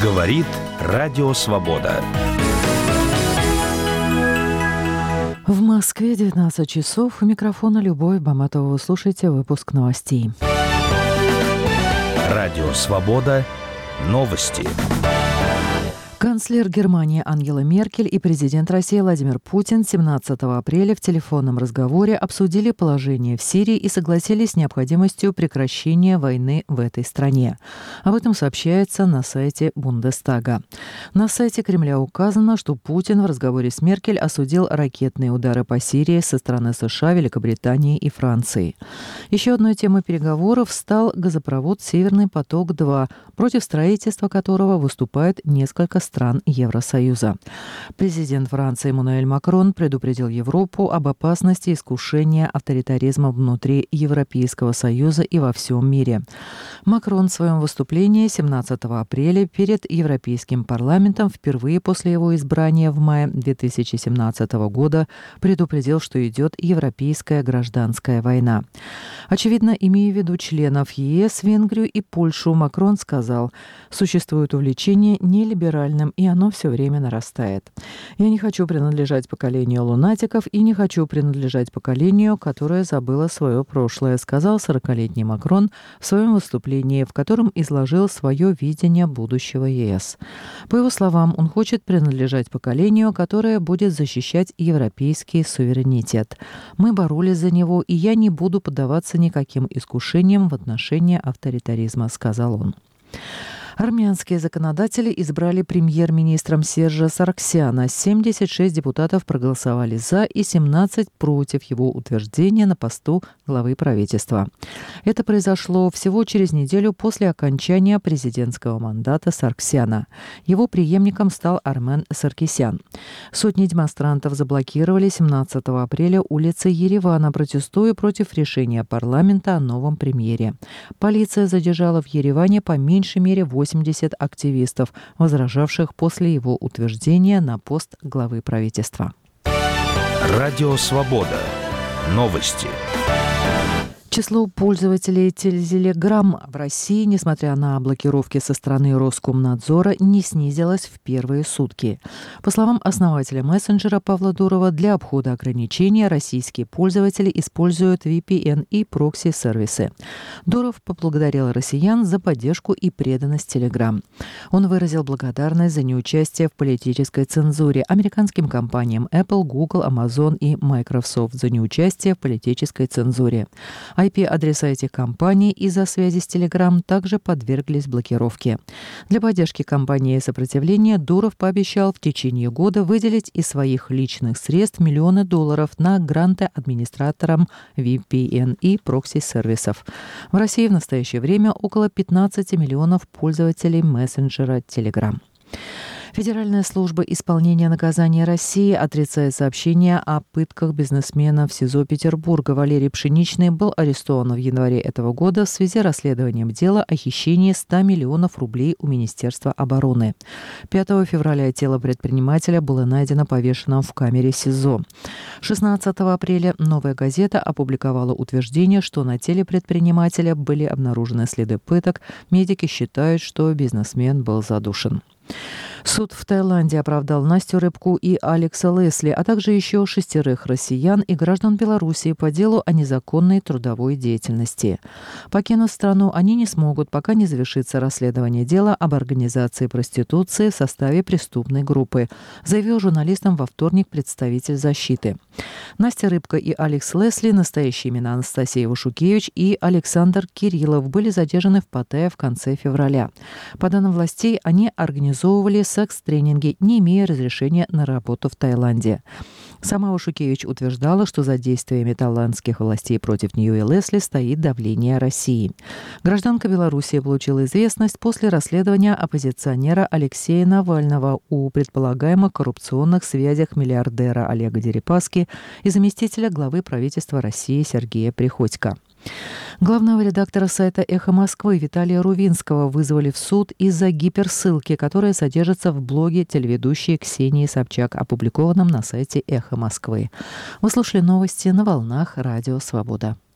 Говорит Радио Свобода. В Москве 19 часов. У микрофона Любовь Баматова. Вы слушаете выпуск новостей. Радио Свобода. Новости. Канцлер Германии Ангела Меркель и президент России Владимир Путин 17 апреля в телефонном разговоре обсудили положение в Сирии и согласились с необходимостью прекращения войны в этой стране. Об этом сообщается на сайте Бундестага. На сайте Кремля указано, что Путин в разговоре с Меркель осудил ракетные удары по Сирии со стороны США, Великобритании и Франции. Еще одной темой переговоров стал газопровод «Северный поток-2», против строительства которого выступают несколько стран Евросоюза. Президент Франции Эммануэль Макрон предупредил Европу об опасности искушения авторитаризма внутри Европейского Союза и во всем мире. Макрон в своем выступлении 17 апреля перед Европейским парламентом впервые после его избрания в мае 2017 года предупредил, что идет европейская гражданская война. Очевидно, имея в виду членов ЕС, Венгрию и Польшу, Макрон сказал: «Существует увлечение нелиберальным, и оно все время нарастает. Я не хочу принадлежать поколению лунатиков и не хочу принадлежать поколению, которое забыло свое прошлое», сказал 40-летний Макрон в своем выступлении, в котором изложил свое видение будущего ЕС. По его словам, он хочет принадлежать поколению, которое будет защищать европейский суверенитет. «Мы боролись за него, и я не буду поддаваться никаким искушениям в отношении авторитаризма», сказал он. Армянские законодатели избрали премьер-министром Сержа Саргсяна. 76 депутатов проголосовали «за» и 17 против его утверждения на посту главы правительства. Это произошло всего через неделю после окончания президентского мандата Саргсяна. Его преемником стал Армен Саркисян. Сотни демонстрантов заблокировали 17 апреля улицы Еревана, протестуя против решения парламента о новом премьере. Полиция задержала в Ереване по меньшей мере 80 активистов, возражавших после его утверждения на пост главы правительства. Радио Свобода. Новости. Число пользователей Telegram в России, несмотря на блокировки со стороны Роскомнадзора, не снизилось в первые сутки. По словам основателя мессенджера Павла Дурова, для обхода ограничений российские пользователи используют VPN и прокси-сервисы. Дуров поблагодарил россиян за поддержку и преданность Telegram. Он выразил благодарность за неучастие в политической цензуре американским компаниям Apple, Google, Amazon и Microsoft за неучастие в политической цензуре. IP-адреса этих компаний из-за связи с Telegram также подверглись блокировке. Для поддержки кампании сопротивления Дуров пообещал в течение года выделить из своих личных средств миллионы долларов на гранты администраторам VPN и прокси-сервисов. В России в настоящее время около 15 миллионов пользователей мессенджера Telegram. Федеральная служба исполнения наказания России отрицает сообщения о пытках бизнесмена в СИЗО Петербурга. Валерий Пшеничный был арестован в январе этого года в связи с расследованием дела о хищении 100 миллионов рублей у Министерства обороны. 5 февраля тело предпринимателя было найдено повешенным в камере СИЗО. 16 апреля «Новая газета» опубликовала утверждение, что на теле предпринимателя были обнаружены следы пыток. Медики считают, что бизнесмен был задушен. Суд в Таиланде оправдал Настю Рыбку и Алекса Лесли, а также еще 6 россиян и граждан Белоруссии по делу о незаконной трудовой деятельности. Покинуть страну они не смогут, пока не завершится расследование дела об организации проституции в составе преступной группы, заявил журналистам во вторник представитель защиты. Настя Рыбка и Алекс Лесли, настоящие имена Анастасия Вашукевич и Александр Кириллов, были задержаны в Паттайе в конце февраля. По данным властей, они организовывали секс-тренинги, не имея разрешения на работу в Таиланде. Сама Вашукевич утверждала, что за действиями таиландских властей против нее и Лесли стоит давление России. Гражданка Белоруссии получила известность после расследования оппозиционера Алексея Навального о предполагаемых коррупционных связях миллиардера Олега Дерипаски и заместителя главы правительства России Сергея Приходько. Главного редактора сайта «Эхо Москвы» Виталия Рувинского вызвали в суд из-за гиперссылки, которая содержится в блоге телеведущей Ксении Собчак, опубликованном на сайте «Эхо Москвы». Вы слушали новости на волнах Радио Свобода.